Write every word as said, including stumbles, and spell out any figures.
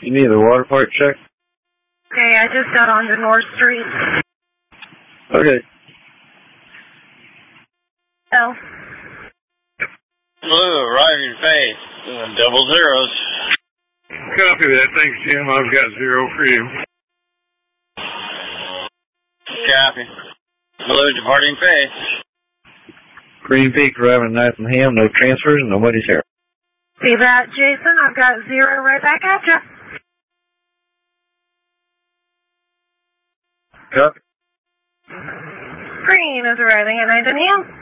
You need a water park check? Okay, I just got onto North Street. Okay. Oh. Blue, arriving face. Uh, double zeros. Copy that. Thanks, Jim. I've got zero for you. Copy. Blue, departing face. Green Peak, arriving at Knife and Ham, no transfers, and nobody's here. See that, Jason? I've got zero right back at you. Copy. Green is arriving at Knife and Ham.